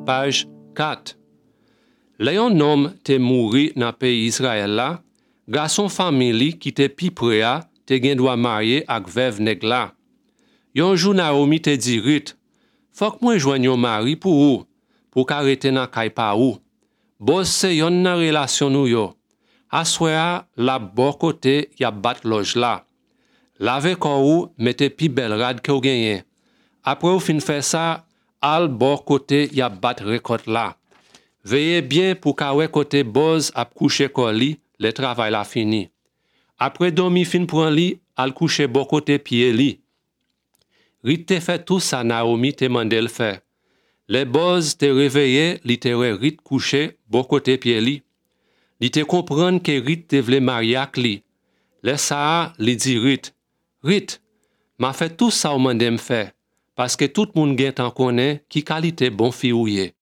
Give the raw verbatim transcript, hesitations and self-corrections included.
page quatre. Le yon homme te mouri dans pays Israël là, garçon famille qui te pi près a, te gen doit marier ak veuve nèg la. Yon jour Naomi te dit Ruth, faut que moi joigne yon mari pour ou, pour karete nan kay pa ou. Boz se yon nan relation nou yo. Aswea la bo côté y a bat loj la. Lave ko ou mette pi bel rad ke ou genyen. Après ou fin fait ça, al bo côté y a bat rekot la. Veillez bien pour kawe côté Boz ap coucher ko li, le travail la fini. Après dormi fin pran li, al coucher bo côté pied li. Rit te fait tout ça Naomi te mandel fait. Le Boz te réveillé, li te Rit couché bo côté pied li. Li te comprendre que Rit te vle marier ak li. Le ça li dit Rit, Rit, m'a fait tout ça ou mandem fait, parce que tout moun gen tan konnen qui qualité bon fi ou ye.